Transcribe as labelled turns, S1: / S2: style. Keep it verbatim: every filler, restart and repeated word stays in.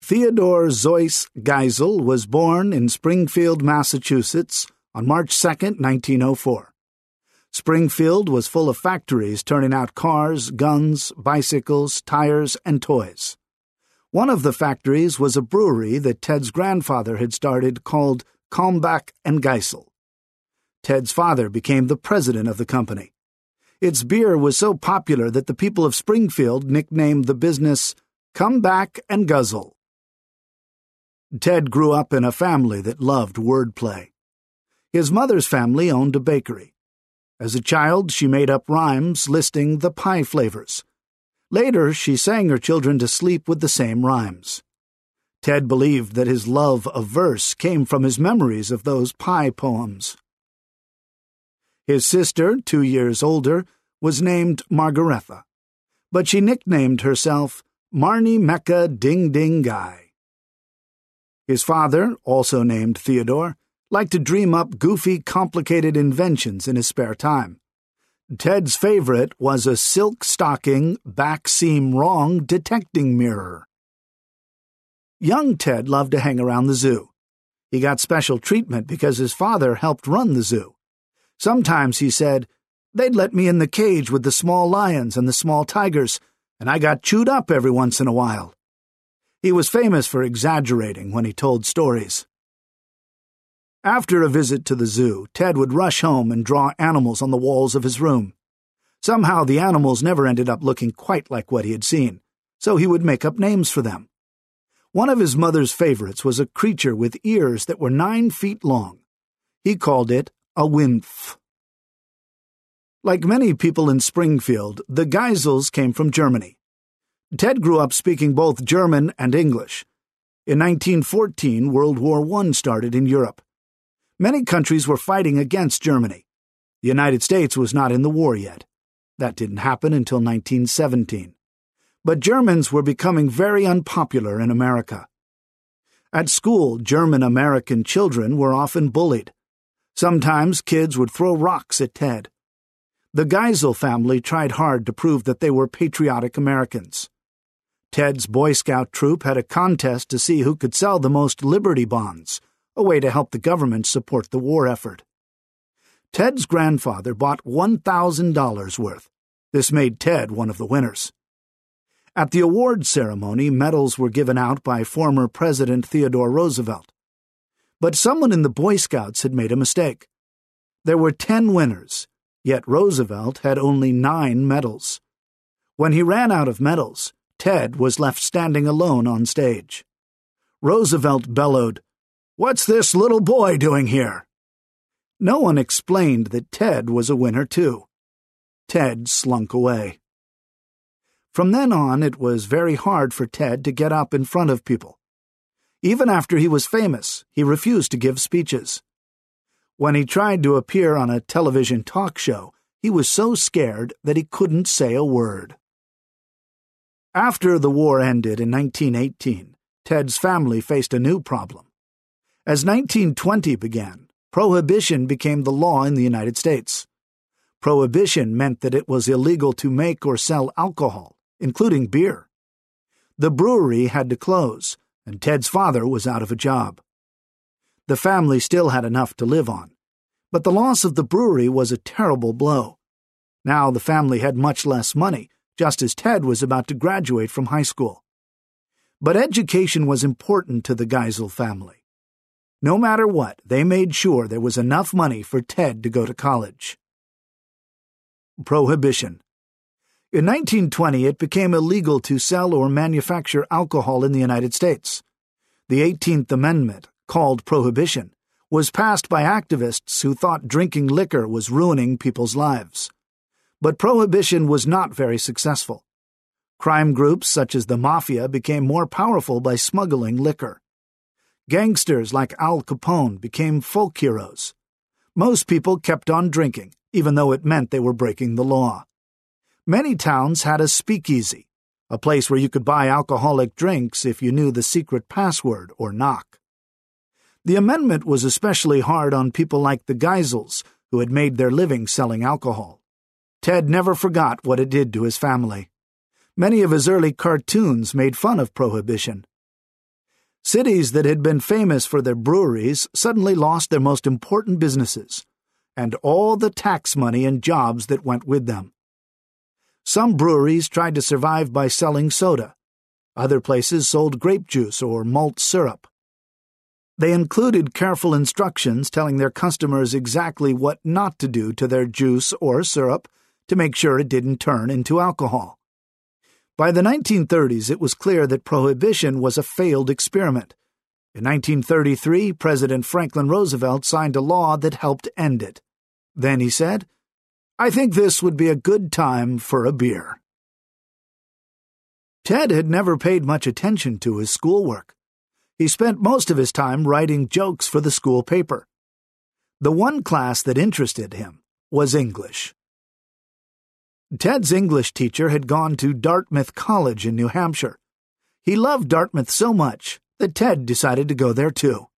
S1: Theodore Zois Geisel was born in Springfield, Massachusetts on March second, nineteen oh four. Springfield was full of factories turning out cars, guns, bicycles, tires, and toys. One of the factories was a brewery that Ted's grandfather had started called Kalmbach and Geisel. Ted's father became the president of the company. Its beer was so popular that the people of Springfield nicknamed the business Come Back and Guzzle. Ted grew up in a family that loved wordplay. His mother's family owned a bakery. As a child, she made up rhymes listing the pie flavors. Later, she sang her children to sleep with the same rhymes. Ted believed that his love of verse came from his memories of those pie poems. His sister, two years older, was named Margaretha, but she nicknamed herself Marnie Mecca Ding Ding Guy. His father, also named Theodore, liked to dream up goofy, complicated inventions in his spare time. Ted's favorite was a silk-stocking, back-seam-wrong detecting mirror. Young Ted loved to hang around the zoo. He got special treatment because his father helped run the zoo. Sometimes, he said, they'd let me in the cage with the small lions and the small tigers, and I got chewed up every once in a while. He was famous for exaggerating when he told stories. After a visit to the zoo, Ted would rush home and draw animals on the walls of his room. Somehow the animals never ended up looking quite like what he had seen, so he would make up names for them. One of his mother's favorites was a creature with ears that were nine feet long. He called it a Winth. Like many people in Springfield, the Geisels came from Germany. Ted grew up speaking both German and English. In nineteen fourteen, World War One started in Europe. Many countries were fighting against Germany. The United States was not in the war yet. That didn't happen until nineteen seventeen. But Germans were becoming very unpopular in America. At school, German-American children were often bullied. Sometimes kids would throw rocks at Ted. The Geisel family tried hard to prove that they were patriotic Americans. Ted's Boy Scout troop had a contest to see who could sell the most Liberty Bonds, a way to help the government support the war effort. Ted's grandfather bought one thousand dollars worth. This made Ted one of the winners. At the award ceremony, medals were given out by former President Theodore Roosevelt. But someone in the Boy Scouts had made a mistake. There were ten winners, yet Roosevelt had only nine medals. When he ran out of medals, Ted was left standing alone on stage. Roosevelt bellowed, "What's this little boy doing here?" No one explained that Ted was a winner too. Ted slunk away. From then on, it was very hard for Ted to get up in front of people. Even after he was famous, he refused to give speeches. When he tried to appear on a television talk show, he was so scared that he couldn't say a word. After the war ended in nineteen eighteen, Ted's family faced a new problem. As nineteen twenty began, prohibition became the law in the United States. Prohibition meant that it was illegal to make or sell alcohol, including beer. The brewery had to close, and Ted's father was out of a job. The family still had enough to live on, but the loss of the brewery was a terrible blow. Now the family had much less money, just as Ted was about to graduate from high school. But education was important to the Geisel family. No matter what, they made sure there was enough money for Ted to go to college. Prohibition. In nineteen twenty, it became illegal to sell or manufacture alcohol in the United States. The eighteenth Amendment, called Prohibition, was passed by activists who thought drinking liquor was ruining people's lives. But Prohibition was not very successful. Crime groups such as the Mafia became more powerful by smuggling liquor. Gangsters like Al Capone became folk heroes. Most people kept on drinking, even though it meant they were breaking the law. Many towns had a speakeasy, a place where you could buy alcoholic drinks if you knew the secret password or knock. The amendment was especially hard on people like the Geisels, who had made their living selling alcohol. Ted never forgot what it did to his family. Many of his early cartoons made fun of Prohibition. Cities that had been famous for their breweries suddenly lost their most important businesses, and all the tax money and jobs that went with them. Some breweries tried to survive by selling soda. Other places sold grape juice or malt syrup. They included careful instructions telling their customers exactly what not to do to their juice or syrup to make sure it didn't turn into alcohol. By the nineteen thirties, it was clear that prohibition was a failed experiment. In nineteen thirty-three, President Franklin Roosevelt signed a law that helped end it. Then he said, "I think this would be a good time for a beer." Ted had never paid much attention to his schoolwork. He spent most of his time writing jokes for the school paper. The one class that interested him was English. Ted's English teacher had gone to Dartmouth College in New Hampshire. He loved Dartmouth so much that Ted decided to go there too.